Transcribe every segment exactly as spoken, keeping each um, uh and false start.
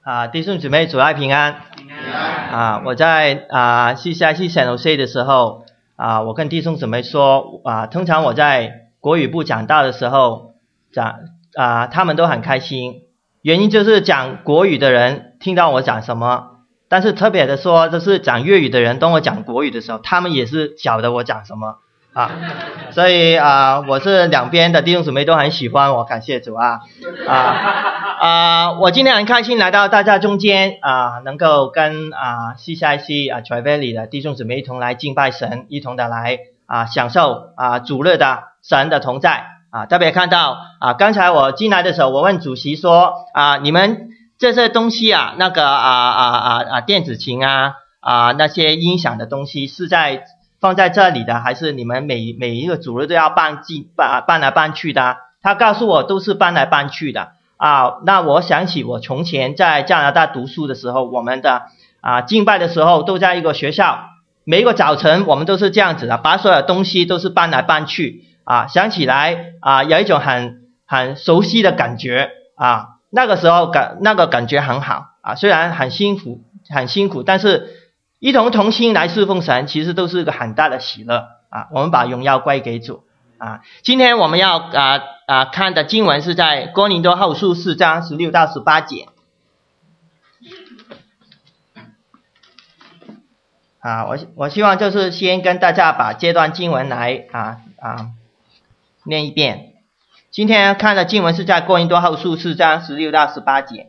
啊，弟兄姊妹，主爱平安。平安啊，我在啊 C C I C San Jose 的时候啊，我跟弟兄姊妹说啊，通常我在国语部讲道的时候讲啊，他们都很开心，原因就是讲国语的人听到我讲什么，但是特别的说，就是讲粤语的人，当我讲国语的时候，他们也是晓得我讲什么啊，所以啊，我是两边的弟兄姊妹都很喜欢我，感谢主啊啊。啊、呃，我今天很开心来到大家中间啊、呃，能够跟啊 C C I C 啊 Tri Valley 的弟兄姊妹一同来敬拜神，一同的来啊、呃、享受啊、呃、主日的神的同在啊。特别看到啊，刚才我进来的时候，我问主席说啊，你们这些东西啊，那个啊啊啊啊电子琴啊啊那些音响的东西是在放在这里的，还是你们每每一个主日都要搬进搬搬来搬去的？他告诉我都是搬来搬去的。啊，那我想起我从前在加拿大读书的时候，我们的啊敬拜的时候都在一个学校，每一个早晨我们都是这样子的，把所有东西都是搬来搬去啊，想起来啊有一种很很熟悉的感觉啊，那个时候感那个感觉很好啊，虽然很辛苦很辛苦，但是一同同心来侍奉神，其实都是一个很大的喜乐啊，我们把荣耀归给主。啊，今天我们要啊啊看的经文是在哥林多后书四章十六到十八节。啊，我我希望就是先跟大家把这段经文来啊啊念一遍。今天看的经文是在哥林多后书四章十六到十八节。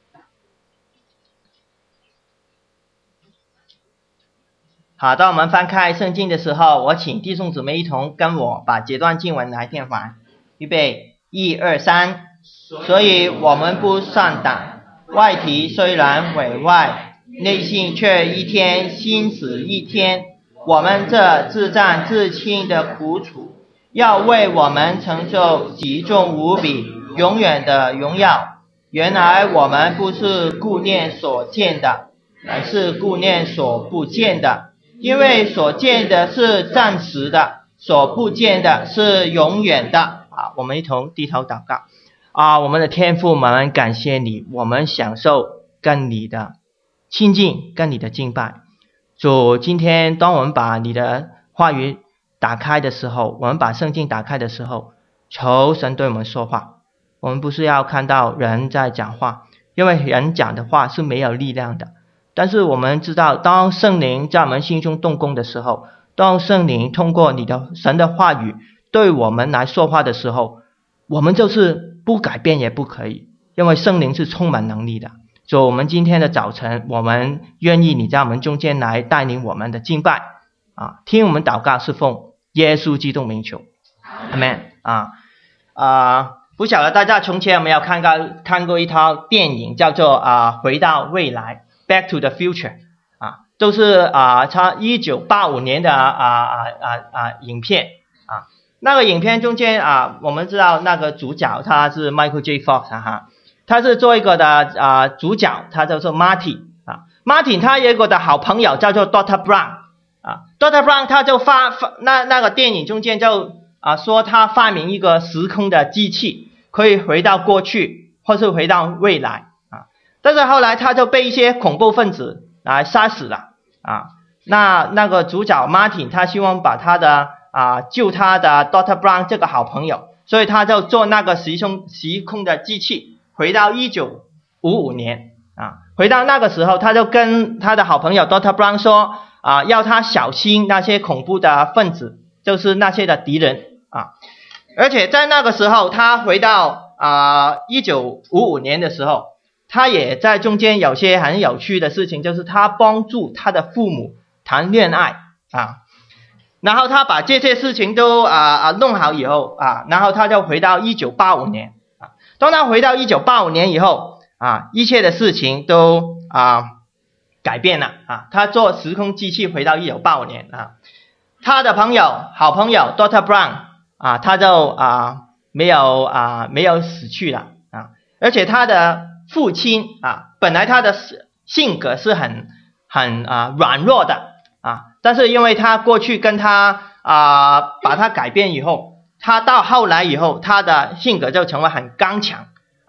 好，当我们翻开圣经的时候，我请弟兄姊妹一同跟我把这段经文来念完。预备，一二三。所以我们不上当，外体虽然毁坏，内心却一天新死一天。我们这自战自轻的苦楚，要为我们成就极重无比、永远的荣耀。原来我们不是顾念所见的，而是顾念所不见的。因为所见的是暂时的，所不见的是永远的。啊，我们一同低头祷告。啊，我们的天父，我们感谢你，我们享受跟你的亲近，跟你的敬拜。主，今天当我们把你的话语打开的时候，我们把圣经打开的时候，求神对我们说话。我们不是要看到人在讲话，因为人讲的话是没有力量的。但是我们知道，当圣灵在我们心中动工的时候，当圣灵通过你的神的话语对我们来说话的时候，我们就是不改变也不可以，因为圣灵是充满能力的。所以我们今天的早晨，我们愿意你在我们中间来带领我们的敬拜啊，听我们祷告是奉耶稣基督名求，阿们。啊啊，不晓得大家从前有没有看过看过一套电影，叫做啊回到未来。Back to the Future 啊，都是啊，它一九八五年的啊啊啊啊影片啊。那个影片中间啊，我们知道那个主角他是 Michael J. Fox 啊哈，他是做一个的啊主角，他叫做 Martin 啊。Martin 他有一个的好朋友叫做 Doctor Brown 啊 ，Doctor Brown 他就发发那那个电影中间就啊说他发明一个时空的机器，可以回到过去或是回到未来。但是后来他就被一些恐怖分子来杀死了啊。那那个主角 Martin 他希望把他的啊救他的 Doctor Brown 这个好朋友，所以他就做那个时空时空的机器，回到一九五五年啊。回到那个时候，他就跟他的好朋友 Doctor Brown 说啊，要他小心那些恐怖的分子，就是那些的敌人啊。而且在那个时候，他回到啊一九五五年的时候。他也在中间有些很有趣的事情，就是他帮助他的父母谈恋爱啊，然后他把这些事情都啊啊弄好以后啊，然后他就回到一九八五年啊。当他回到一九八五年以后啊，一切的事情都啊改变了啊。他做时空机器回到一九八五年啊，他的朋友好朋友 Doctor Brown 啊，他就啊没有啊没有死去了啊，而且他的父亲啊，本来他的性格是很很啊软弱的啊，但是因为他过去跟他啊把他改变以后，他到后来以后，他的性格就成为很刚强啊，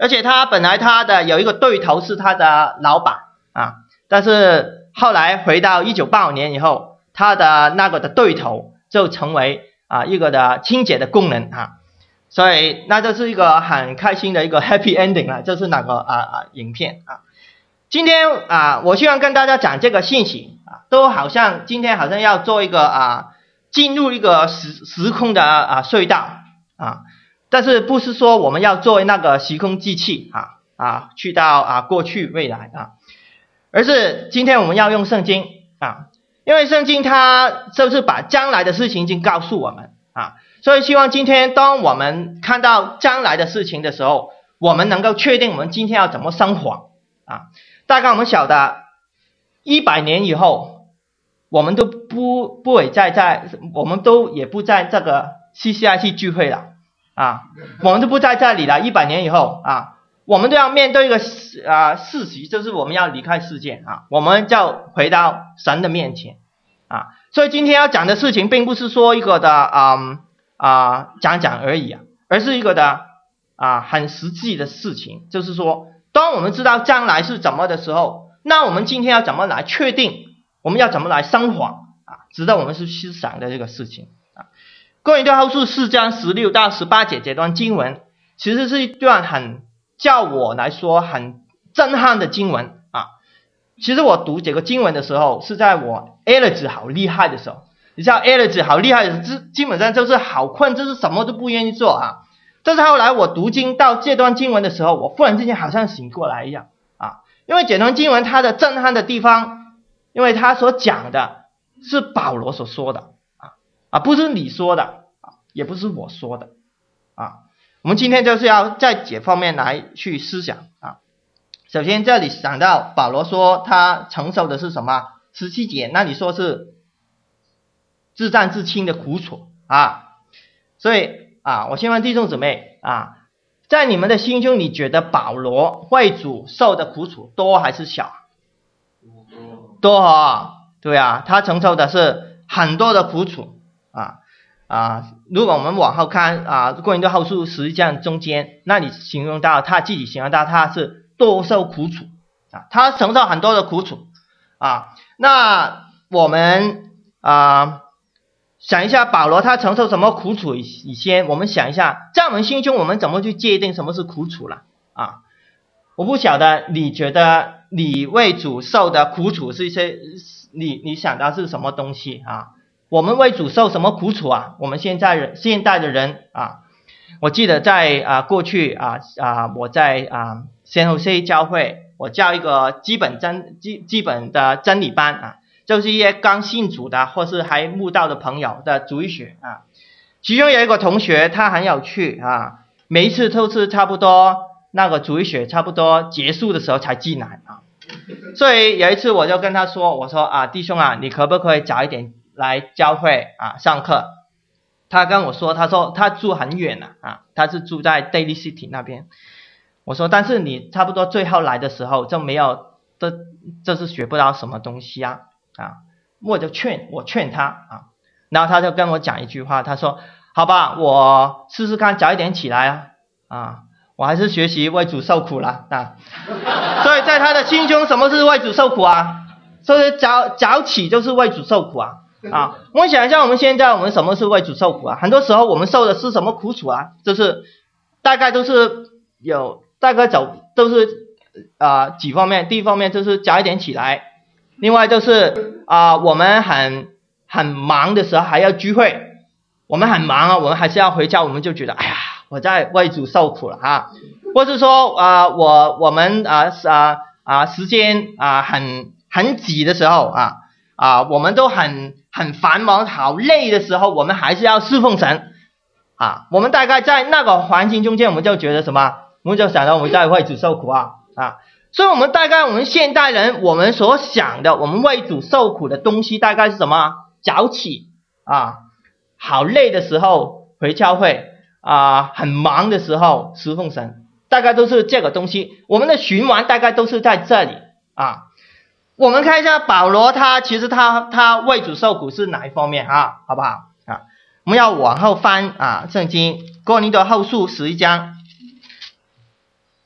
而且他本来他的有一个对头是他的老板啊，但是后来回到一九八五年以后，他的那个的对头就成为啊一个的清洁的工人啊，所以那就是一个很开心的一个 happy ending 啊，这是那个啊啊影片啊。今天啊，我希望跟大家讲这个信息啊，都好像今天好像要做一个啊进入一个时时空的啊隧道啊。但是不是说我们要做那个时空机器啊啊，去到啊过去未来啊，而是今天我们要用圣经啊，因为圣经它就是把将来的事情已经告诉我们啊，所以希望今天当我们看到将来的事情的时候，我们能够确定我们今天要怎么生活啊。大概我们晓得一百年以后，我们都不不会再在，我们都也不在这个 C C I 去聚会了。啊，我们都不在这里了。一百年以后啊，我们都要面对一个啊事实，就是我们要离开世界啊，我们就回到神的面前啊。所以今天要讲的事情，并不是说一个的啊啊讲讲而已啊，而是一个的啊很实际的事情。就是说，当我们知道将来是怎么的时候，那我们今天要怎么来确定，我们要怎么来生活啊？值得我们去思想的这个事情啊。哥林多后书四章十六到十八节这段经文，其实是一段很叫我来说很震撼的经文啊。其实我读这个经文的时候，是在我 A 子好厉害的时候。你知道 A 子好厉害的时候，基本上就是好困，就是什么都不愿意做啊。但是后来我读经到这段经文的时候，我忽然之间好像醒过来一样啊。因为这段经文它的震撼的地方，因为它所讲的是保罗所说的。啊，不是你说的啊，也不是我说的啊。我们今天就是要在这方面来去思想啊。首先这里讲到保罗说他承受的是什么？十七节那里说是自战自清的苦楚啊。所以啊，我先问弟兄姊妹啊，在你们的心中，你觉得保罗为主受的苦楚多还是小？多啊，对啊，他承受的是很多的苦楚。啊啊！如果我们往后看啊，哥林多后书十章中间，那里形容到他自己形容到他是多受苦楚啊，他承受很多的苦楚啊。那我们啊想一下，保罗他承受什么苦楚？以先我们想一下，在我们心中我们怎么去界定什么是苦楚了啊？我不晓得你觉得你为主受的苦楚是一些，你你想到是什么东西啊？我们为主受什么苦楚啊？我们现在人现代的人啊，我记得在啊过去啊啊我在啊San Jose教会，我教一个基本真基基本的真理班啊，就是一些刚信主的或是还慕道的朋友的主日学啊。其中有一个同学他很有趣啊，每一次都是差不多那个主日学差不多结束的时候才进来啊。所以有一次我就跟他说，我说啊弟兄啊，你可不可以早一点来教会啊上课？他跟我说，他说他住很远了啊，他是住在 Daly City 那边。我说但是你差不多最后来的时候就没有，这这是学不到什么东西啊啊！我就劝我劝他啊，然后他就跟我讲一句话，他说好吧，我试试看早一点起来啊啊，我还是学习为主受苦了啊。所以在他的心中，什么是为主受苦啊？所以早早起就是为主受苦啊啊！我们想一下，我们现在我们什么是为主受苦啊？很多时候我们受的是什么苦楚啊？就是大概都是有大概走都是啊、呃、几方面。第一方面就是早一点起来，另外就是啊、呃、我们很很忙的时候还要聚会，我们很忙啊，我们还是要回家，我们就觉得哎呀我在为主受苦了啊。或是说啊、呃、我我们啊啊啊时间啊很很挤的时候啊啊我们都很很繁忙好累的时候，我们还是要侍奉神啊。我们大概在那个环境中间，我们就觉得什么，我们就想到我们在为主受苦啊啊。所以我们大概我们现代人我们所想的我们为主受苦的东西大概是什么？早起啊，好累的时候回教会啊，很忙的时候侍奉神，大概都是这个东西。我们的循环大概都是在这里啊。我们看一下保罗，他其实他他为主受苦是哪一方面啊？好不好啊？我们要往后翻啊，圣经哥林多后书十一章。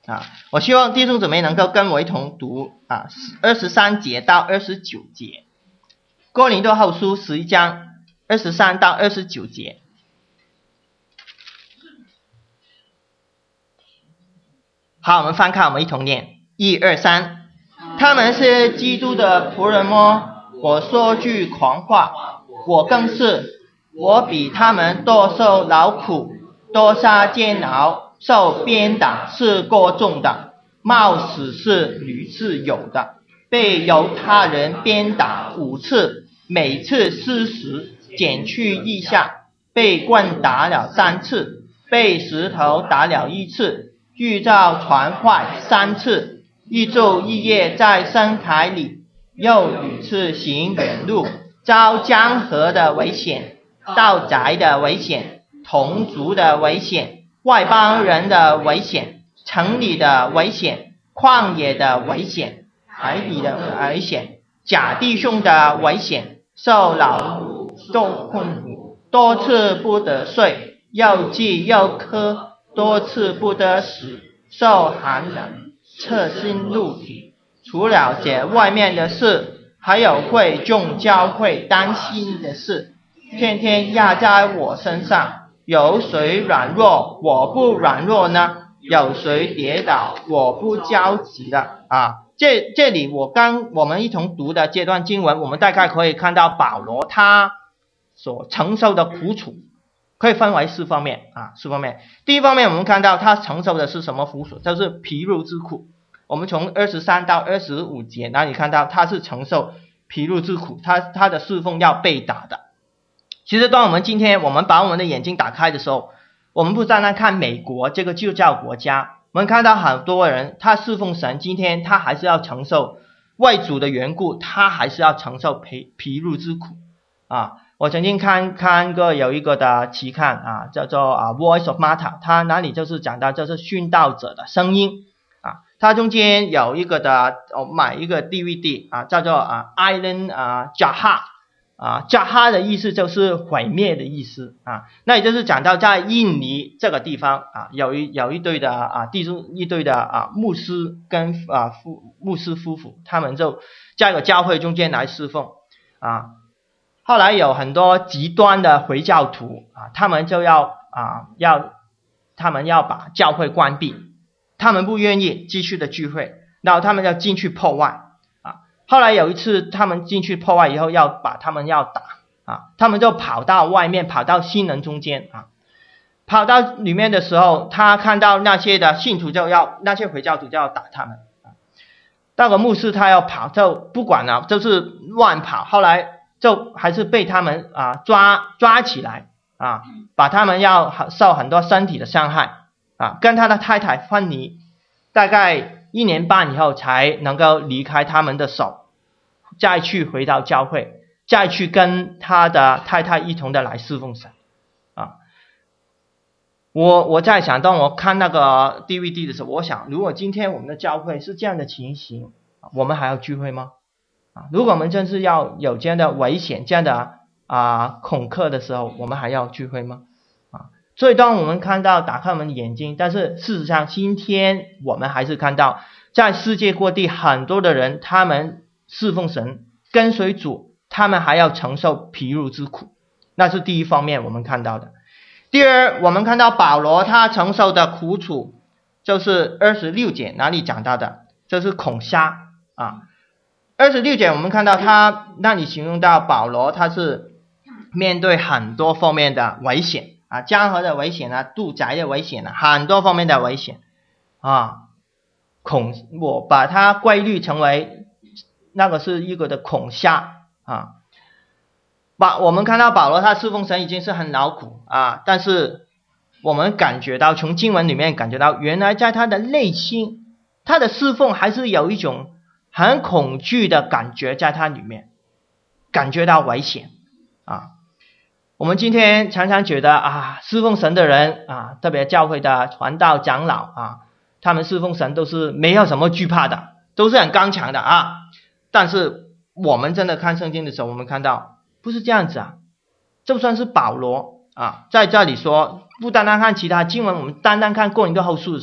啊。我希望弟兄姊妹能够跟我一同读啊二十三节到二十九节，哥林多后书十一章二十三到二十九节。好，我们翻开，我们一同念，一二三。他们是基督的仆人么？我说句狂话，我更是，我比他们多受劳苦，多杀煎熬，受鞭打是过重的，冒死是屡次有的，被犹他人鞭打五次，每次四十，减去一下，被棍打了三次，被石头打了一次，遇到船坏三次，一昼一夜在深海里，又屡次行远路，遭江河的危险，盗贼的危险，同族的危险，外邦人的危险，城里的危险，旷野的危险，海底的危险，假弟兄的危险，受劳多困苦，多次不得睡，又饥又渴，多次不得死，受寒冷，侧心入体。除了这外面的事，还有会众教会担心的事，天天压在我身上。有谁软弱我不软弱呢？有谁跌倒我不焦急的啊？这这里我刚我们一同读的这段经文，我们大概可以看到保罗他所承受的苦楚，可以分为四方面啊，四方面。第一方面，我们看到他承受的是什么苦楚，就是疲辱之苦。我们从二十三到二十五节那里看到他是承受疲辱之苦，他他的侍奉要被打的。其实当我们今天我们把我们的眼睛打开的时候，我们不单单看美国这个基督教国家，我们看到很多人他侍奉神，今天他还是要承受为主的缘故，他还是要承受疲疲辱之苦啊。我曾经看看过有一个的期刊啊，叫做啊 Voice of Martyr， 它哪里就是讲到就是殉道者的声音啊，它中间有一个的我、哦、买一个 D V D 啊，叫做啊 Island 啊 Jahat 啊 Jahat 的意思就是毁灭的意思啊，那也就是讲到在印尼这个地方啊，有一有一对的啊弟兄一对的啊牧师跟啊夫牧师夫妇，他们就在一个教会中间来侍奉啊。后来有很多极端的回教徒啊，他们就要啊要他们要把教会关闭，他们不愿意继续的聚会，然后他们要进去破坏啊。后来有一次他们进去破坏以后，要把他们要打啊，他们就跑到外面，跑到新人中间啊，跑到里面的时候，他看到那些的信徒就要那些回教徒就要打他们啊，那个牧师他要跑就不管了，就是乱跑，后来就还是被他们啊抓抓起来啊，把他们要受很多身体的伤害啊，跟他的太太分离，大概一年半以后才能够离开他们的手，再去回到教会，再去跟他的太太一同的来侍奉神啊。我我在想，当我看那个 D V D 的时候，我想如果今天我们的教会是这样的情形，我们还要聚会吗？啊，如果我们真是要有这样的危险，这样的啊恐吓的时候，我们还要聚会吗？啊，所以当我们看到打开我们的眼睛，但是事实上今天我们还是看到在世界各地很多的人，他们侍奉神跟随主，他们还要承受疲辱之苦，那是第一方面我们看到的。第二，我们看到保罗他承受的苦楚，就是二十六节哪里讲到的，就是恐吓啊。二十六节我们看到他那里形容到保罗他是面对很多方面的危险啊，江河的危险啊，渡宅的危险啊，很多方面的危险啊，恐我把它归类成为那个是一个的恐吓啊。把我们看到保罗他侍奉神已经是很劳苦啊，但是我们感觉到从经文里面感觉到，原来在他的内心，他的侍奉还是有一种很恐惧的感觉在他里面，感觉到危险啊。我们今天常常觉得啊，侍奉神的人啊，特别教会的传道长老啊，他们侍奉神都是没有什么惧怕的，都是很刚强的啊。但是我们真的看圣经的时候，我们看到不是这样子啊。就算是保罗啊，在这里说，不单单看其他经文，我们单单看哥林多后书的时候，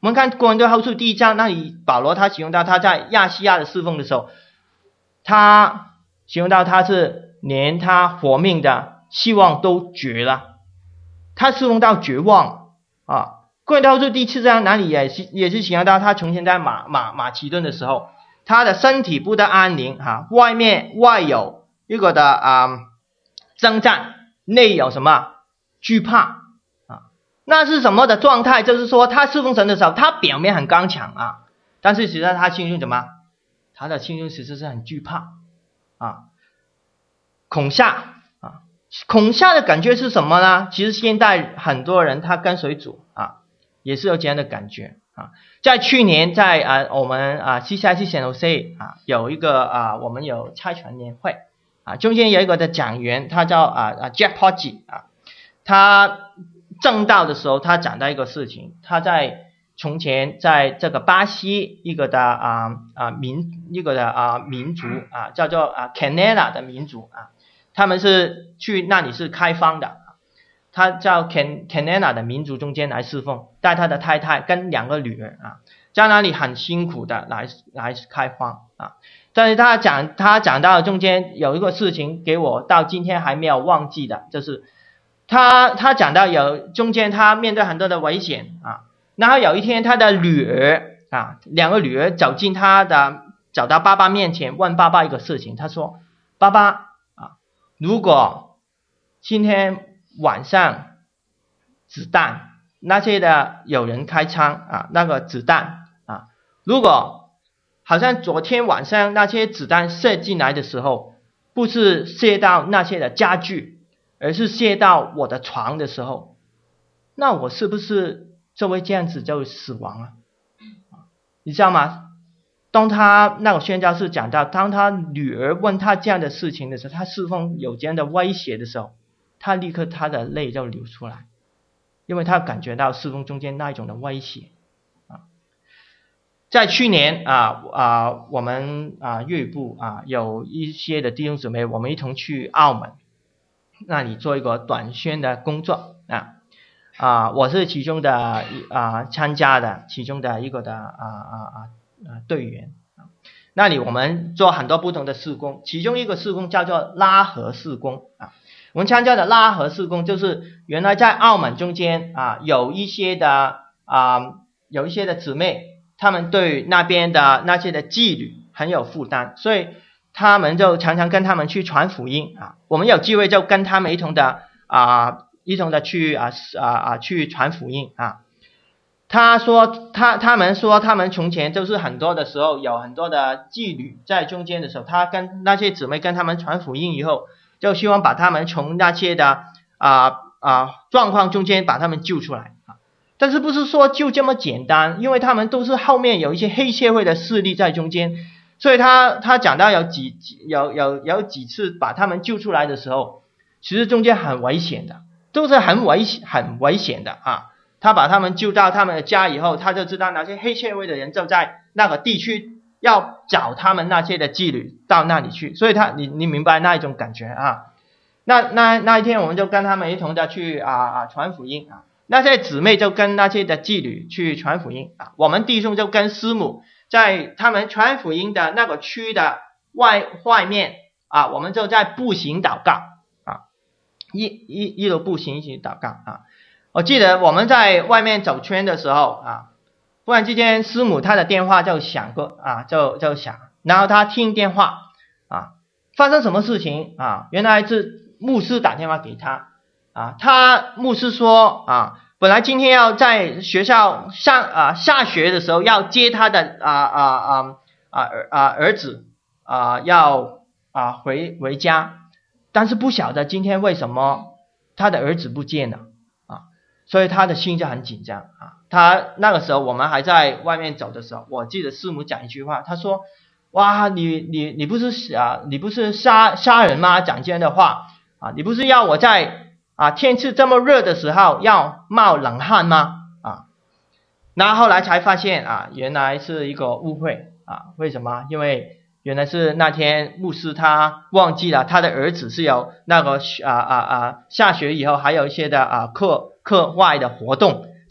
我们看哥林多后书第一章，那里保罗他形容到他在亚细亚的侍奉的时候，他形容到他是连他活命的希望都绝了，他侍奉到绝望啊。哥林多后书第七章那里也是也是形容到他从前在马马马其顿的时候，他的身体不得安宁啊，外面外有一个的啊、呃、征战，内有什么惧怕啊？那是什么的状态？就是说他侍奉神的时候，他表面很刚强啊，但是实际上他心中怎么？他的心中其实是很惧怕啊，恐吓啊，恐吓的感觉是什么呢？其实现代很多人他跟随主啊，也是有这样的感觉啊。在去年在啊我们啊 C C I C San Jose 啊有一个啊我们有差传年会啊，中间有一个的讲员，他叫啊啊 Jack Poggi 啊，他正道的时候他讲到一个事情，他在从前在这个巴西一个的啊啊民一个的啊民族啊叫做啊 Canela 的民族啊，他们是去那里是开荒的，他叫 Can Canela 的民族中间来侍奉，带他的太太跟两个女儿啊，在那里很辛苦的来来开荒啊。但是他讲他讲到中间有一个事情给我到今天还没有忘记的，就是他他讲到有中间他面对很多的危险啊，然后有一天他的女儿啊两个女儿走进他的走到爸爸面前问爸爸一个事情，他说爸爸啊，如果今天晚上子弹那些的有人开枪啊，那个子弹啊，如果好像昨天晚上那些子弹射进来的时候，不是射到那些的家具，而是射到我的床的时候，那我是不是就会这样子就死亡了？你知道吗？当他那个宣教士讲到，当他女儿问他这样的事情的时候，他侍奉有这样的威胁的时候，他立刻他的泪就流出来，因为他感觉到侍奉中间那一种的威胁啊。在去年啊啊，我们啊粤语部啊有一些的弟兄姊妹，我们一同去澳门那里做一个短宣的工作啊啊，我是其中的啊参加的其中的一个的啊啊啊队员啊。那里我们做很多不同的事工，其中一个事工叫做拉合事工啊。我们参加的拉合事工就是原来在澳门中间啊有一些的啊有一些的姊妹，他们对那边的那些的妓女很有负担，所以他们就常常跟他们去传福音啊。我们有机会就跟他们一同的啊一同的去啊啊啊去传福音啊。他说他他们说他们从前就是很多的时候有很多的妓女在中间的时候，他跟那些姊妹跟他们传福音以后，就希望把他们从那些的啊啊状况中间把他们救出来啊。但是不是说就这么简单，因为他们都是后面有一些黑社会的势力在中间，所以他他讲到有几有有有几次把他们救出来的时候，其实中间很危险的，都是很危险很危险的啊。他把他们救到他们的家以后，他就知道那些黑社会的人就在那个地区要找他们那些的妓女到那里去，所以他你你明白那一种感觉啊。那那那一天我们就跟他们一同的去啊啊传福音啊。那些姊妹就跟那些的妓女去传福音啊，我们弟兄就跟师母在他们传福音的那个区的外外面啊，我们就在步行祷告啊，一一一路步行一起祷告啊。我记得我们在外面走圈的时候啊，忽然之间师母她的电话就响过啊，就就响，然后她听电话啊，发生什么事情啊？原来是牧师打电话给她。啊，他牧师说啊，本来今天要在学校上啊下学的时候要接他的啊啊啊啊儿啊儿子啊要啊回回家，但是不晓得今天为什么他的儿子不见了啊，所以他的心就很紧张啊。他那个时候我们还在外面走的时候，我记得师母讲一句话，他说：“哇，你你你不是啊你不是杀杀人吗？讲这样的话啊，你不是要我在。”啊，天气这么热的时候要冒冷汗吗？啊，然后后来才发现啊，原来是一个误会啊。为什么？因为原来是那天牧师他忘记了他的儿子是有那个啊啊啊下学以后还有一些的啊课课外的活动，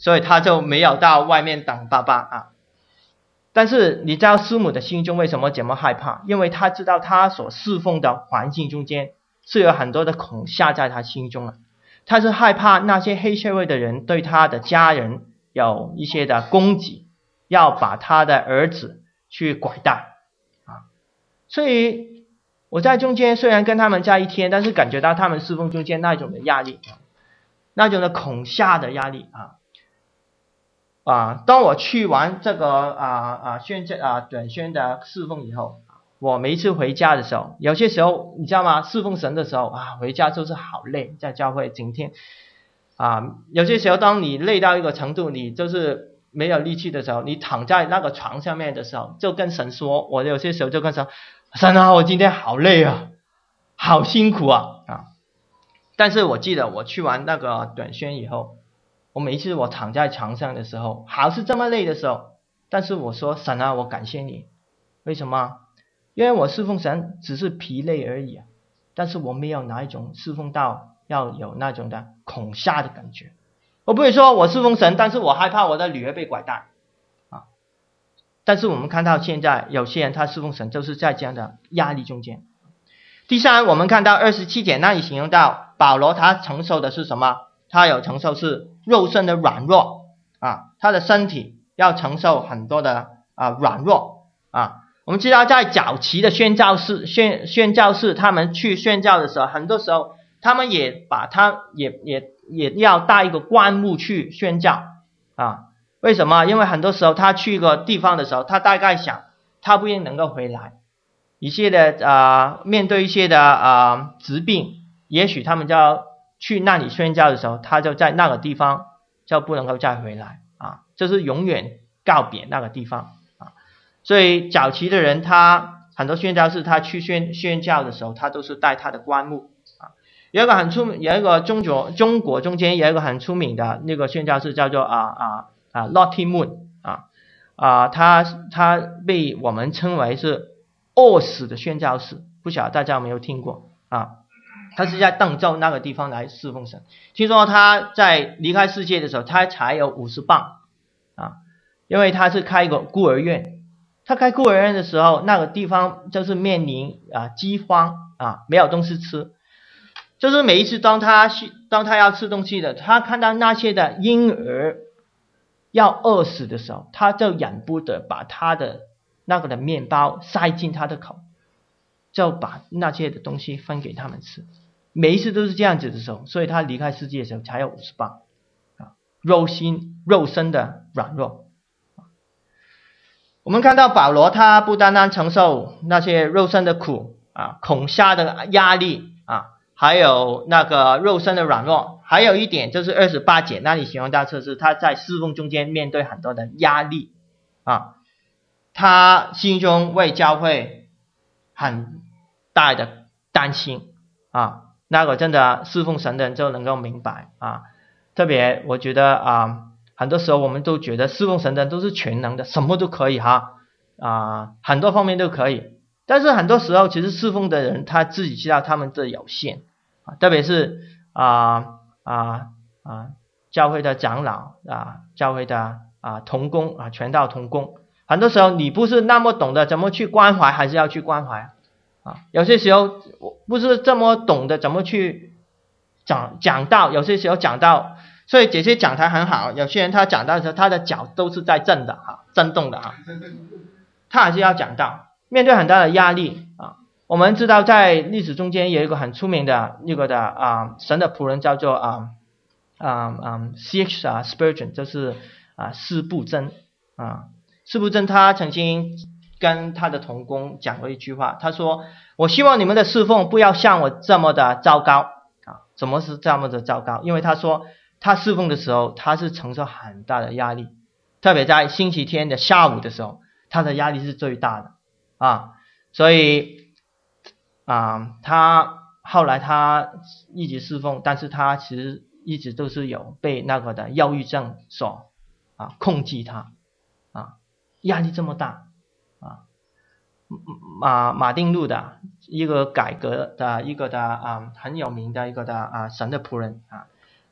所以他就没有到外面等爸爸啊。但是你知道师母的心中为什么这么害怕？因为他知道他所侍奉的环境中间是有很多的恐吓在他心中啊。他是害怕那些黑社会的人对他的家人有一些的攻击，要把他的儿子去拐带啊。所以我在中间虽然跟他们在一天，但是感觉到他们侍奉中间那种的压力，那种的恐吓的压力啊。啊，当我去完这个啊啊宣教啊短宣的侍奉以后，我每一次回家的时候，有些时候你知道吗？侍奉神的时候啊，回家就是好累，在教会整天啊，有些时候当你累到一个程度，你就是没有力气的时候，你躺在那个床上面的时候，就跟神说，我有些时候就跟神，神啊，我今天好累啊，好辛苦啊啊！但是我记得我去完那个短宣以后，我每一次我躺在床上的时候，好是这么累的时候，但是我说神啊，我感谢你，为什么？因为我侍奉神只是疲累而已啊，但是我没有哪一种侍奉到要有那种的恐吓的感觉。我不会说我侍奉神，但是我害怕我的女儿被拐带啊。但是我们看到现在有些人他侍奉神就是在这样的压力中间。第三，我们看到二十七节那里形容到保罗他承受的是什么？他有承受是肉身的软弱啊，他的身体要承受很多的啊软弱啊。我们知道在早期的宣教士宣宣教士他们去宣教的时候，很多时候他们也把他也也也要带一个棺木去宣教啊。为什么？因为很多时候他去一个地方的时候，他大概想他不一定能够回来，一些的啊、呃、面对一些的啊、呃、疾病，也许他们就要去那里宣教的时候，他就在那个地方就不能够再回来啊，就是永远告别那个地方啊。所以早期的人，他很多宣教士他去宣宣教的时候，他都是带他的棺木啊。有一个很出名，有一个中国中国中间有一个很出名的那个宣教士叫做啊啊啊 Lottie Moon 啊啊，他他被我们称为是饿死的宣教士，不晓得大家有没有听过啊？他是在邓州那个地方来侍奉神。听说他在离开世界的时候，他才有五十磅啊，因为他是开一个孤儿院。他开孤儿院的时候，那个地方就是面临啊饥荒啊，没有东西吃。就是每一次当他当他要吃东西的，他看到那些的婴儿要饿死的时候，他就忍不得把他的那个的面包塞进他的口，就把那些的东西分给他们吃。每一次都是这样子的时候，所以他离开世界的时候才有五十磅啊，肉心肉身的软弱。我们看到保罗他不单单承受那些肉身的苦啊，恐吓的压力啊，还有那个肉身的软弱，还有一点就是二十八节那里形容到是他在侍奉中间面对很多的压力啊，他心中为教会很大的担心啊，那个真的侍奉神的人就能够明白啊。特别我觉得啊，很多时候我们都觉得侍奉神的人都是全能的，什么都可以哈啊，很多方面都可以。但是很多时候其实侍奉的人他自己知道他们的有限啊，特别是啊啊啊教会的长老啊，教会的啊同工啊，传道同工，很多时候你不是那么懂得怎么去关怀，还是要去关怀啊。有些时候不是这么懂得怎么去讲讲道，有些时候讲道，所以这些讲台很好，有些人他讲道的时候，他的脚都是在震的哈，震动的哈，他还是要讲道，面对很大的压力啊。我们知道在历史中间有一个很出名的那个的啊神的仆人叫做啊啊啊 C H 啊 Spurgeon， 就是啊司布真啊，司布真他曾经跟他的同工讲过一句话，他说：我希望你们的侍奉不要像我这么的糟糕啊。怎么是这么的糟糕？因为他说他侍奉的时候他是承受很大的压力，特别在星期天的下午的时候，他的压力是最大的啊。所以啊，他后来他一直侍奉，但是他其实一直都是有被那个的忧郁症所啊控制他啊，压力这么大啊。马马丁路的一个改革的一个的啊很有名的一个的啊神的仆人啊，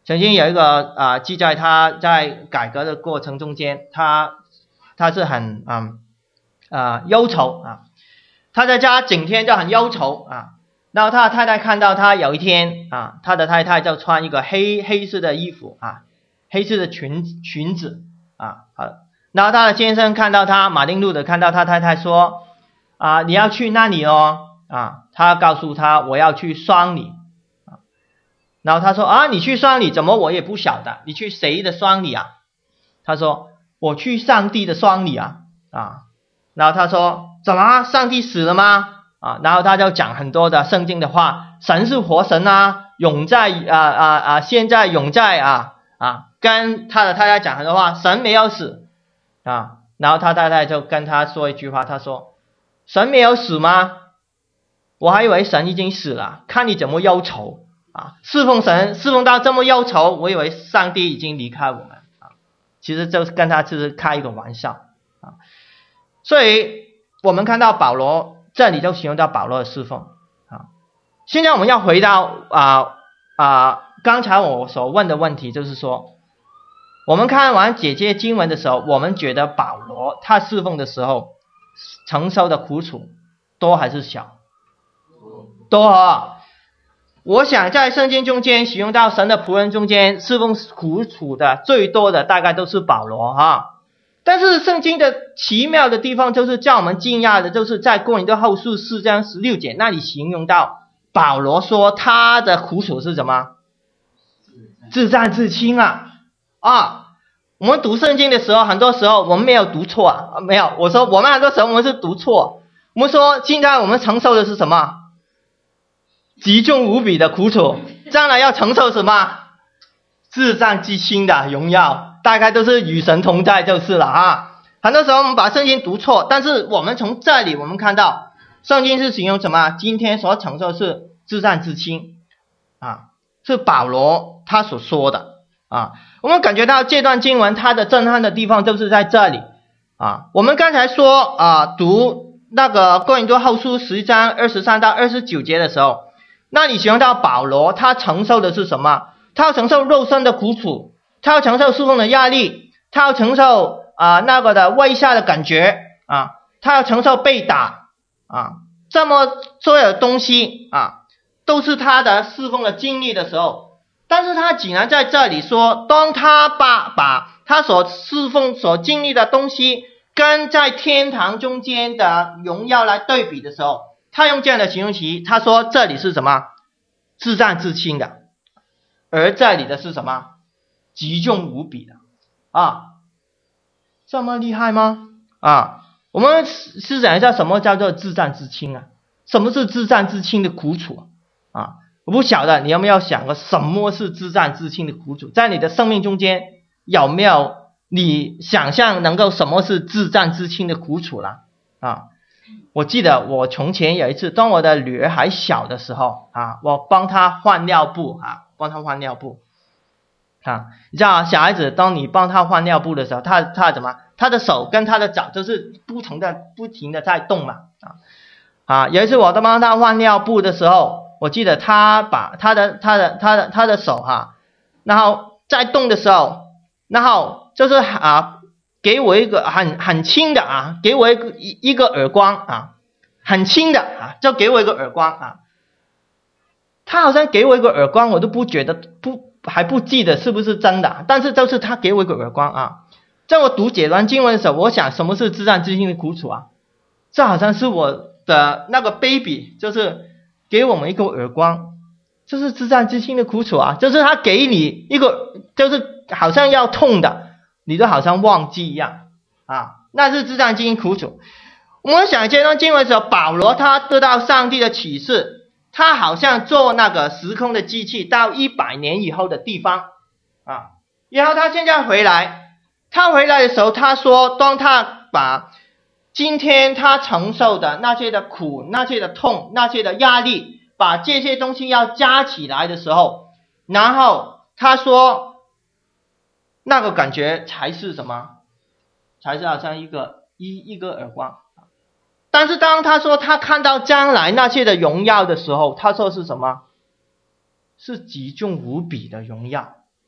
曾经有一个啊、呃、记载，他在改革的过程中间，他他是很嗯啊、呃、忧愁啊，他在家整天就很忧愁啊。然后他的太太看到他有一天啊，他的太太就穿一个黑黑色的衣服啊，黑色的裙裙子啊，好，然后他的先生看到他，马丁路德看到他太太说啊，你要去那里哦啊，他告诉他我要去双里啊，然后他说啊，你去双里怎么我也不晓得，你去谁的双里啊？他说我去上帝的双里啊啊，然后他说怎么上帝死了吗？啊，然后他就讲很多的圣经的话，神是活神啊，永在啊啊啊，现在永在啊啊，跟他的太太讲很多话，神没有死啊，然后他太太就跟他说一句话，他说神没有死吗？我还以为神已经死了，看你怎么忧愁啊，侍奉神侍奉到这么忧愁，我以为上帝已经离开我们啊，其实就是跟他就是开一个玩笑啊，所以我们看到保罗。这里就形容到保罗的侍奉啊。现在我们要回到啊啊刚才我所问的问题，就是说，我们看完姐姐经文的时候，我们觉得保罗他侍奉的时候承受的苦楚多还是小？多啊！我想在圣经中间形容到神的仆人中间侍奉苦楚的最多的大概都是保罗哈。但是圣经的奇妙的地方就是叫我们惊讶的，就是在哥林多后书四章十六节那里形容到保罗说他的苦楚是什么？自战自清啊啊！我们读圣经的时候，很多时候我们没有读错啊，没有，我说我们很多时候我们是读错，我们说现在我们承受的是什么？极重无比的苦楚，将来要承受什么？自战自清的荣耀。大概都是与神同在就是了啊。很多时候我们把圣经读错，但是我们从这里我们看到圣经是形容什么？今天所承受是自战自清啊，是保罗他所说的啊。我们感觉到这段经文它的震撼的地方就是在这里啊。我们刚才说啊，读那个哥林多后书十章二十三到二十九节的时候，那你形容到保罗他承受的是什么？他要承受肉身的苦楚，他要承受侍奉的压力，他要承受啊、呃、那个的威吓的感觉啊，他要承受被打啊，这么所有的东西啊，都是他的侍奉的经历的时候，但是他竟然在这里说，当他把把他所侍奉所经历的东西跟在天堂中间的荣耀来对比的时候，他用这样的形容词，他说这里是什么？自战自清的，而这里的是什么？极重无比的啊，这么厉害吗？啊，我们思想一下什么叫做自战自清啊？什么是自战自清的苦楚啊？我不晓得你有没有想过什么是自战自清的苦楚，在你的生命中间有没有你想象能够什么是自战自清的苦楚了啊？我记得我从前有一次，当我的女儿还小的时候啊，我帮她换尿布啊，帮她换尿布啊，你知道小孩子当你帮他换尿布的时候，他他怎么？他的手跟他的脚都是不同的不停的在动嘛啊啊！有一次我在帮他换尿布的时候，我记得他把他的他的他的他的手哈、啊，然后在动的时候，然后就是啊，给我一个很很轻的啊，给我一个一一个耳光啊，很轻的啊，就给我一个耳光啊。他好像给我一个耳光，我都不觉得不。还不记得是不是真的，但是就是他给我一个耳光啊。在我读解完经文的时候，我想什么是自战自清的苦楚啊？这好像是我的那个 baby， 就是给我们一个耳光，这是自战自清的苦楚啊，就是他给你一个，就是好像要痛的，你都好像忘记一样啊，那是自战自清苦楚。我们想这段经文的时候，保罗他得到上帝的启示。他好像坐那个时空的机器到一百年以后的地方啊，然后他现在回来，他回来的时候他说，当他把今天他承受的那些的苦，那些的痛，那些的压力，把这些东西要加起来的时候，然后他说那个感觉才是什么？才是好像一个一一个耳光。但是当他说他看到将来那些的荣耀的时候，他说是什么？是极重无比的荣耀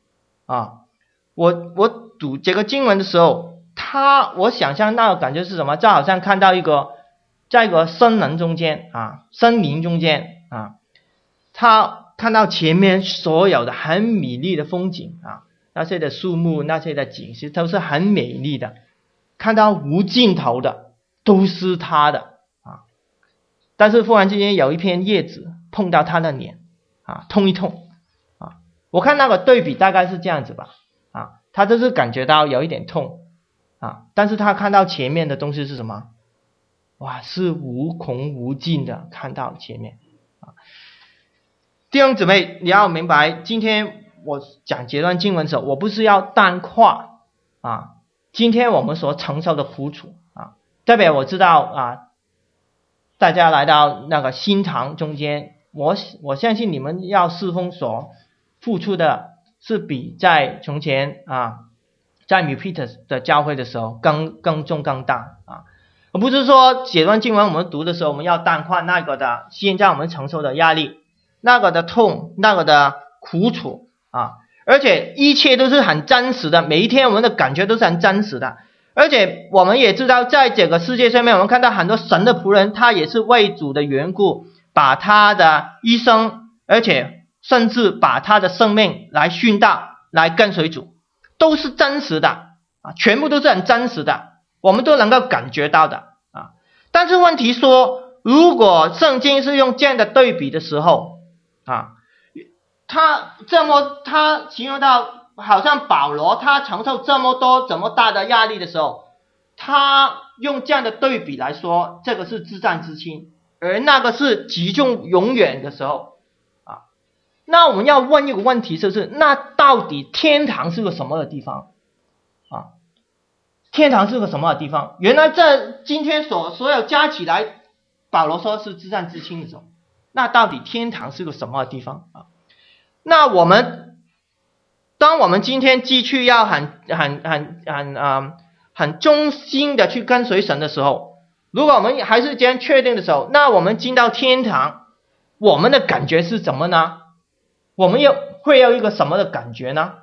啊。我我读这个经文的时候，他我想象那个感觉是什么？就好像看到一个在一个森林中间啊，森林中间啊，他看到前面所有的很美丽的风景啊，那些的树木，那些的景色都是很美丽的，看到无尽头的都是他的啊。但是忽然之间有一片叶子碰到他的脸啊，痛一痛啊。我看那个对比大概是这样子吧。啊，他就是感觉到有一点痛啊，但是他看到前面的东西是什么？哇，是无穷无尽的，看到前面啊。弟兄姊妹，你要明白，今天我讲这段经文的时候，我不是要淡化啊，今天我们所承受的苦楚啊。特别我知道啊，大家来到那个新堂中间，我我相信你们要侍奉所付出的是比在从前啊，在 Repeat 的教会的时候更更重更大啊。而不是说这段经文我们读的时候，我们要淡化那个的现在我们承受的压力，那个的痛，那个的苦楚啊，而且一切都是很真实的，每一天我们的感觉都是很真实的。而且我们也知道，在这个世界上面，我们看到很多神的仆人，他也是为主的缘故，把他的一生，而且甚至把他的生命来殉道，来跟随主，都是真实的啊，全部都是很真实的，我们都能够感觉到的啊。但是问题说，如果圣经是用这样的对比的时候啊，他这么他形容到好像保罗他承受这么多这么大的压力的时候，他用这样的对比来说，这个是至战之轻，而那个是极重永远的时候。那我们要问一个问题，就是那到底天堂是个什么的地方啊？天堂是个什么的地方？原来这今天所所有加起来，保罗说是至战至轻的时候，那到底天堂是个什么的地方啊？那我们当我们今天继续要很很很很啊、呃、很忠心的去跟随神的时候，如果我们还是这样确定的时候，那我们进到天堂，我们的感觉是什么呢？我们又会有一个什么的感觉呢？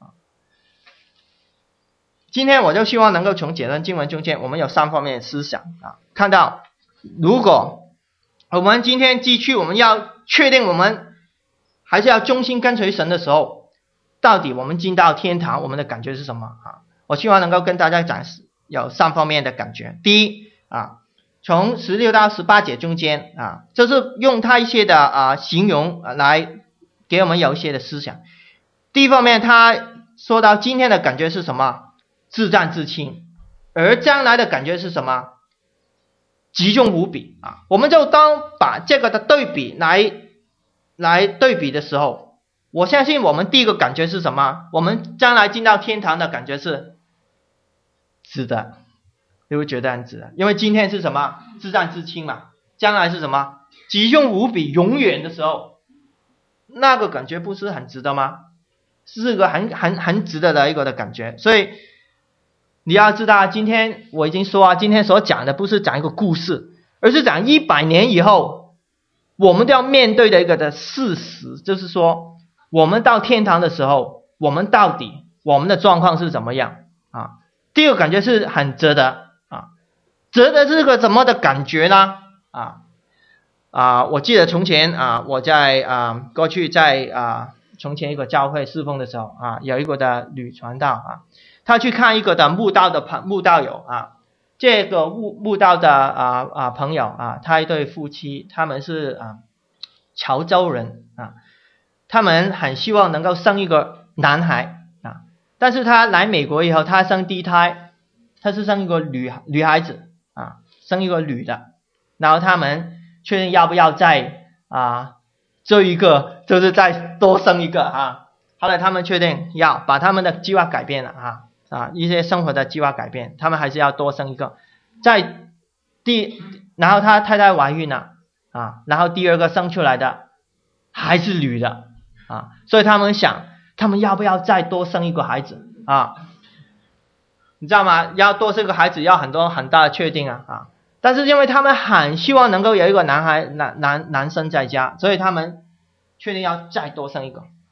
今天我就希望能够从这段经文中间，我们有三方面的思想啊。看到，如果我们今天继续，我们要确定我们还是要忠心跟随神的时候，到底我们进到天堂，我们的感觉是什么啊？我希望能够跟大家展示有三方面的感觉。第一啊，从十六到十八节中间啊，就是用他一些的啊形容来给我们有一些的思想。第一方面，他说到今天的感觉是什么？至战至轻，而将来的感觉是什么？极重无比啊！我们就当把这个的对比来来对比的时候，我相信我们第一个感觉是什么？我们将来进到天堂的感觉是值得，你会觉得很值得，因为今天是什么？至战至轻嘛，将来是什么？极重无比，永远的时候，那个感觉不是很值得吗？是个很很很值得的一个的感觉。所以你要知道，今天我已经说啊，今天所讲的不是讲一个故事，而是讲一百年以后我们都要面对的一个的事实，就是说我们到天堂的时候，我们到底我们的状况是怎么样啊？第二个感觉是很值得啊，值得是个怎么的感觉呢？啊啊，我记得从前啊，我在啊过去在啊从前一个教会侍奉的时候啊，有一个的女传道啊，他去看一个的慕道的朋慕道友啊，这个慕慕道的啊啊朋友啊，他一对夫妻，他们是啊潮州人啊，他们很希望能够生一个男孩啊，但是他来美国以后，他生第一胎，他是生一个女女孩子啊，生一个女的，然后他们确定要不要再啊这一个就是再多生一个啊，后来他们确定要把他们的计划改变了啊啊一些生活的计划改变，他们还是要多生一个，在第然后他太太怀孕了啊，然后第二个生出来的还是女的啊，所以他们想他们要不要再多生一个孩子啊？你知道吗？要多生一个孩子要很多很大的确定啊啊！但是因为他们很希望能够有一个男孩男男男生在家，所以他们确定要再多生一个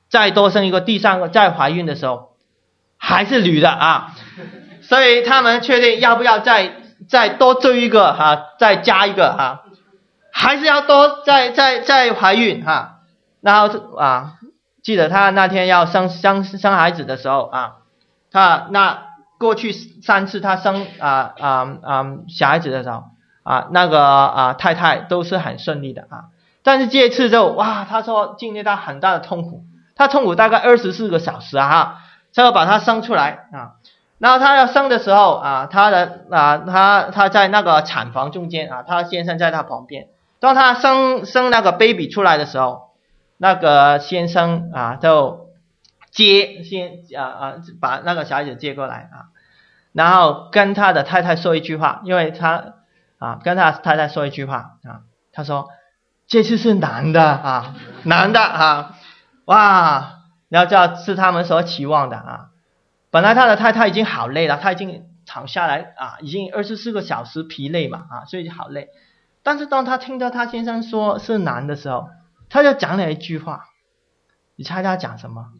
再多生一个第三个，再怀孕的时候还是女的啊，所以他们确定要不要再再多追一个哈、啊，再加一个哈、啊，还是要多再再再怀孕哈、啊，然后啊，记得他那天要生生生孩子的时候啊，他那过去三次他生啊啊啊小孩子的时候啊，那个啊太太都是很顺利的啊，但是这次就哇，他说经历到很大的痛苦，他痛苦大概二十四个小时啊哈，最后把他生出来啊。然后他要生的时候啊，他的啊他他在那个产房中间啊，他先生在他旁边。当他生生那个 baby 出来的时候，那个先生啊就接先啊啊把那个小孩子接过来啊，然后跟他的太太说一句话，因为他啊跟他太太说一句话啊，他说这次是男的啊，男的啊，哇，然后这是他们所期望的啊。本来他的太太已经好累了，他已经躺下来啊，已经二十四个小时疲累嘛啊，所以好累。但是当他听到他先生说是男的时候，他就讲了一句话，你猜他讲什么？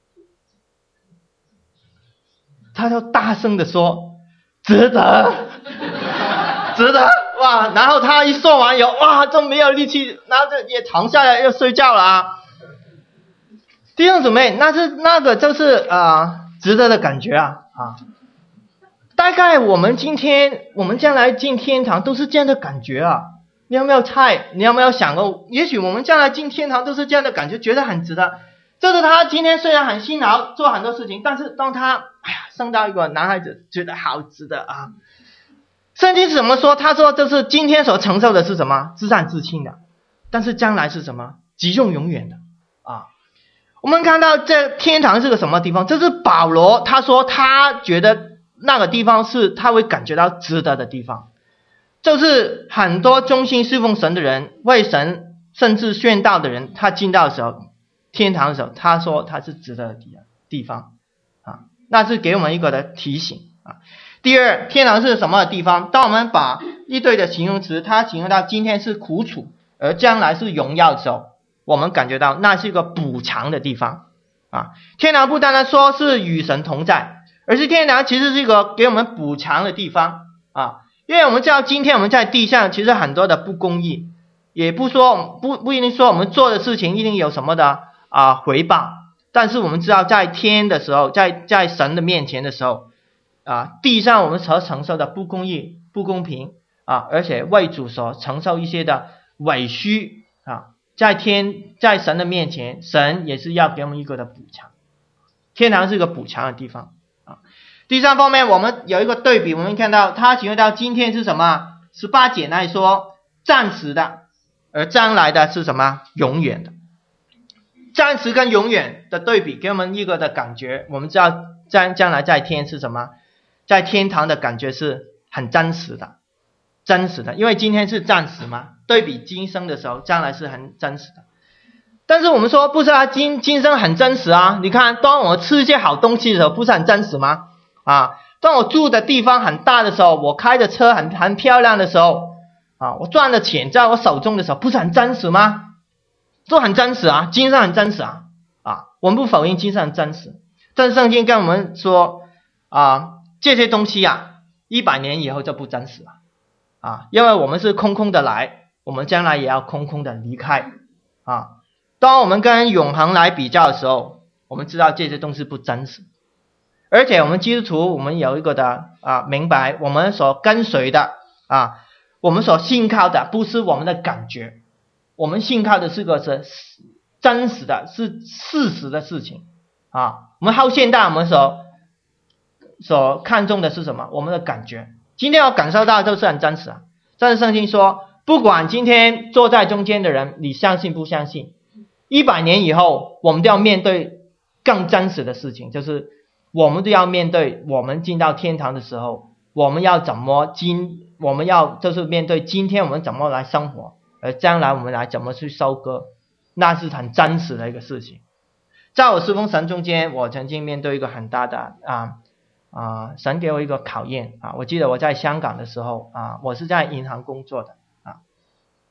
他就大声的说：“值得，值得！”哇！然后他一说完以后，哇，就没有力气，然后就也躺下来又睡觉了啊。弟兄姊妹，那是那个就是啊。呃值得的感觉啊啊！大概我们今天，我们将来进天堂都是这样的感觉啊！你有没有猜？你有没有想过？也许我们将来进天堂都是这样的感觉，觉得很值得。就是他今天虽然很辛劳，做很多事情，但是当他哎呀生到一个男孩子，觉得好值得啊！圣经是怎么说？他说就是今天所承受的是什么？至善至轻的，但是将来是什么？极重永远的啊！我们看到这天堂是个什么地方？这是保罗他说他觉得那个地方是他会感觉到值得的地方，就是很多忠心侍奉神的人，为神甚至宣道的人，他进到的时候，天堂的时候，他说他是值得的地方啊，那是给我们一个的提醒啊。第二，天堂是什么地方？当我们把一堆的形容词，它形容到今天是苦楚，而将来是荣耀的时候，我们感觉到那是一个补偿的地方啊！天堂不单单说是与神同在，而是天堂其实是一个给我们补偿的地方啊！因为我们知道今天我们在地上其实很多的不公义，也不说不不一定说我们做的事情一定有什么的啊回报，但是我们知道在天的时候，在在神的面前的时候啊，地上我们所承受的不公义、不公平啊，而且为主所承受一些的委屈啊。在天在神的面前，神也是要给我们一个的补偿，天堂是一个补偿的地方啊。第三方面，我们有一个对比，我们看到他体会到今天是什么？十八节那里说暂时的，而将来的是什么？永远的。暂时跟永远的对比，给我们一个的感觉。我们知道将将来在天是什么？在天堂的感觉是很真实的。真实的，因为今天是暂时嘛，对比今生的时候，将来是很真实的。但是我们说不是啊，今今生很真实啊。你看，当我吃一些好东西的时候，不是很真实吗？啊，当我住的地方很大的时候，我开的车很很漂亮的时候，啊，我赚的钱在我手中的时候，不是很真实吗？都很真实啊，今生很真实啊。啊，我们不否认今生很真实，但是圣经跟我们说啊，这些东西啊，一百年以后就不真实了。啊，因为我们是空空的来，我们将来也要空空的离开啊。当我们跟永恒来比较的时候，我们知道这些东西不真实，而且我们基督徒，我们有一个的啊明白，我们所跟随的啊，我们所信靠的不是我们的感觉，我们信靠的是个是真实的，是事实的事情啊。我们好现代，我们所所看重的是什么？我们的感觉。今天我感受到就是很真实啊。但是圣经说，不管今天坐在中间的人，你相信不相信，一百年以后，我们都要面对更真实的事情，就是我们都要面对我们进到天堂的时候，我们要怎么今，我们要就是面对今天我们怎么来生活，而将来我们来怎么去收割，那是很真实的一个事情。在我侍奉神中间，我曾经面对一个很大的啊。啊，神给我一个考验啊！我记得我在香港的时候啊，我是在银行工作的啊。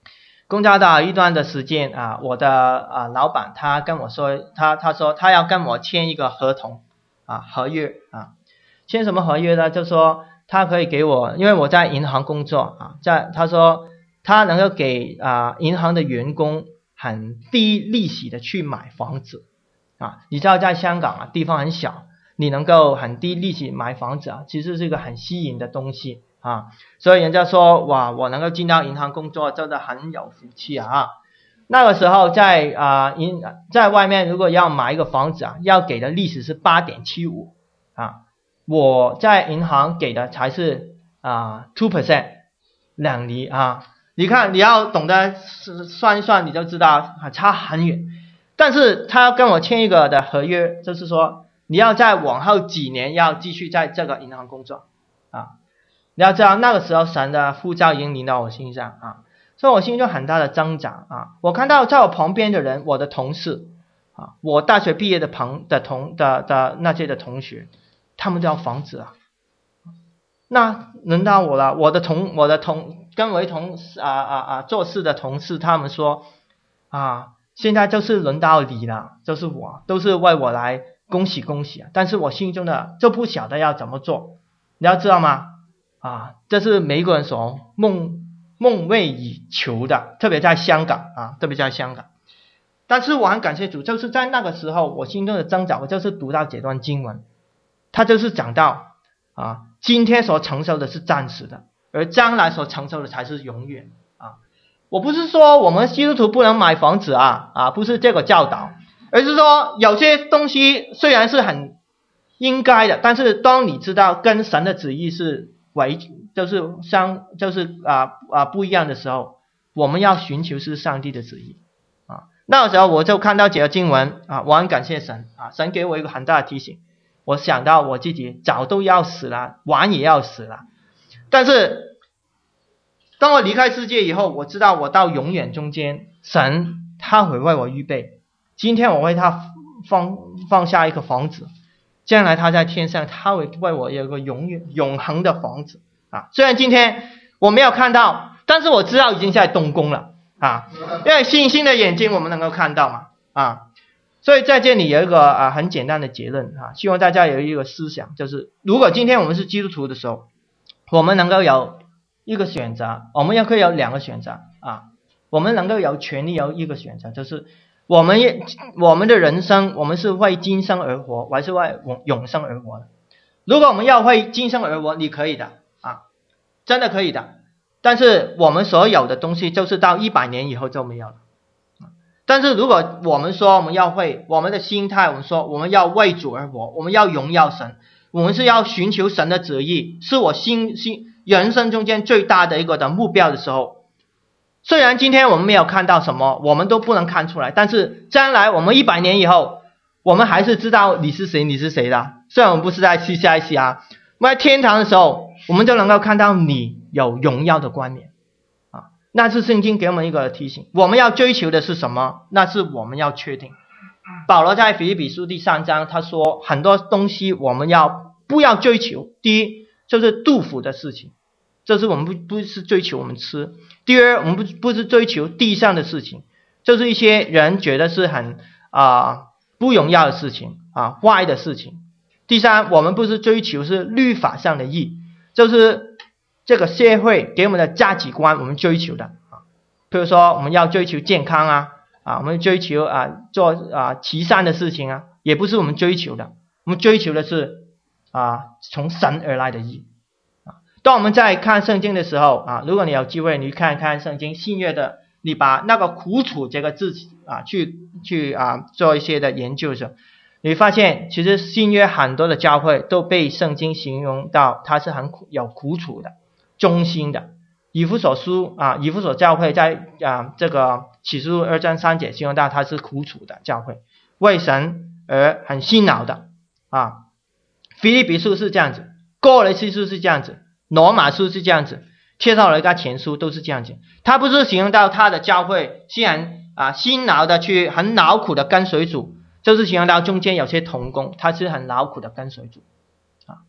工作到一段的时间啊，我的啊老板他跟我说，他他说他要跟我签一个合同啊合约啊，签什么合约呢？就说他可以给我，因为我在银行工作啊，在他说他能够给啊银行的员工很低利息的去买房子啊，你知道在香港啊地方很小，你能够很低利息买房子啊，其实是一个很吸引的东西。啊，所以人家说哇，我能够进到银行工作，真的很有福气啊！那个时候在啊银、呃、在外面，如果要买一个房子啊，要给的利息是 八点七五 啊，我在银行给的才是啊 百分之二 两厘啊。你看，你要懂得算一算，你就知道啊，差很远。但是他跟我签一个的合约，就是说你要在往后几年要继续在这个银行工作啊。你要知道那个时候神的呼召已经临到我心上啊，所以我心中很大的挣扎啊。我看到在我旁边的人，我的同事啊，我大学毕业的朋的同的的那些的同学，他们都要房子啊。那轮到我了，我的同我的同跟我一同啊啊啊做事的同事，他们说啊，现在就是轮到你了，就是我，都是为我来恭喜恭喜啊。但是我心中的就不晓得要怎么做，你要知道吗？啊，这是每一个人所梦梦寐以求的，特别在香港啊，特别在香港。但是我很感谢主，就是在那个时候，我心中的挣扎，我就是读到这段经文，他就是讲到啊，今天所承受的是暂时的，而将来所承受的才是永远啊。我不是说我们基督徒不能买房子啊啊，不是这个教导，而是说有些东西虽然是很应该的，但是当你知道跟神的旨意是为就是相就是啊啊不一样的时候，我们要寻求是上帝的旨意啊。那个时候我就看到这个经文啊，我很感谢神啊，神给我一个很大的提醒。我想到我自己早都要死了，晚也要死了，但是当我离开世界以后，我知道我到永远中间，神他会为我预备。今天我为他放放下一个房子，将来他在天上，他会为我有一个永远永恒的房子啊！虽然今天我没有看到，但是我知道已经在动工了啊！因为星星的眼睛我们能够看到嘛啊！所以在这里有一个啊很简单的结论啊，希望大家有一个思想，就是如果今天我们是基督徒的时候，我们能够有一个选择，我们也可以有两个选择啊，我们能够有权利有一个选择，就是我们也我们的人生，我们是为今生而活，还是为永生而活的？如果我们要为今生而活，你可以的啊，真的可以的。但是我们所有的东西，就是到一百年以后就没有了。但是如果我们说我们要为我们的心态，我们说我们要为主而活，我们要荣耀神，我们是要寻求神的旨意，是我心心人生中间最大的一个的目标的时候，虽然今天我们没有看到什么，我们都不能看出来，但是将来我们一百年以后，我们还是知道你是谁，你是谁的。虽然我们不是在 C C I C 啊，我们在天堂的时候，我们就能够看到你有荣耀的冠冕啊。那是圣经给我们一个提醒，我们要追求的是什么？那是我们要确定。保罗在腓立比书第三章他说，很多东西我们要不要追求？第一就是肚腹的事情，这是我们不不是追求我们吃。第二，我们不不是追求地上的事情，就是一些人觉得是很啊、呃、不荣耀的事情啊，坏的事情。第三，我们不是追求是律法上的义，就是这个社会给我们的价值观，我们追求的啊。比如说，我们要追求健康啊，啊，我们追求啊做啊慈善的事情啊，也不是我们追求的，我们追求的是啊从神而来的义。当我们在看圣经的时候啊，如果你有机会，你看看圣经新约的，你把那个苦楚这个字啊，去去啊做一些的研究的时候，你发现其实新约很多的教会都被圣经形容到它是很苦有苦楚的、忠心的。以弗所书啊，以弗所教会在啊这个启示录二章三节形容到它是苦楚的教会，为神而很辛劳的啊。腓立比书是这样子，哥罗西书是这样子。罗马书是这样子，帖撒罗尼迦前书都是这样子。他不是形容到他的教会虽然啊辛劳的去很劳苦的跟随主，就是形容到中间有些同工，他是很劳苦的跟随主啊。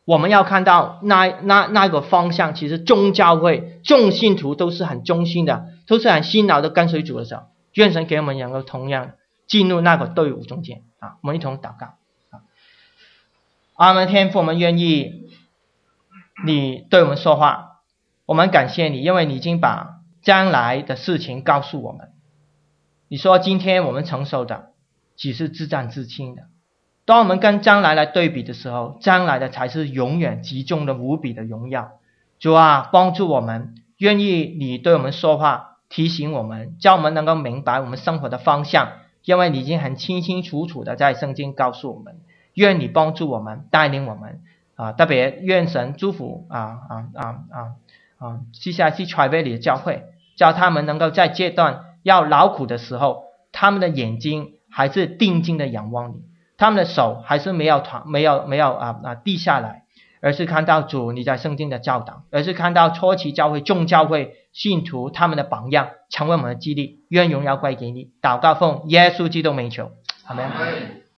我们要看到那那那个方向，其实众教会众信徒都是很忠心的，都是很辛劳的跟随主的时候，愿神给我们能够同样进入那个队伍中间啊！我们一同祷告啊！阿们！天父，我们愿意你对我们说话，我们感谢你，因为你已经把将来的事情告诉我们。你说今天我们承受的只是自战自清的，当我们跟将来来对比的时候，将来的才是永远极重的无比的荣耀。主啊，帮助我们，愿意你对我们说话，提醒我们，叫我们能够明白我们生活的方向，因为你已经很清清楚楚的在圣经告诉我们。愿你帮助我们，带领我们啊！特别愿神祝福啊啊啊啊啊！接下来是传威里的教会，叫他们能够在阶段要劳苦的时候，他们的眼睛还是定睛的仰望你，他们的手还是没有团没有没有啊啊低下来，而是看到主你在圣经的教导，而是看到初期教会众教会信徒他们的榜样，成为我们的激励。愿荣耀归给你，祷告奉耶稣基督名求，阿们。